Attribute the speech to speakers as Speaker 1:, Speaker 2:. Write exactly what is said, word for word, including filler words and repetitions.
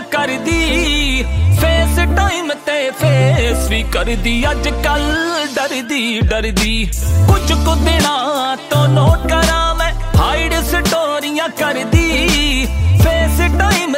Speaker 1: करदी face time ते face भी करदी अज कल डरदी डरदी कुछ कुछ दिना तो नोट कर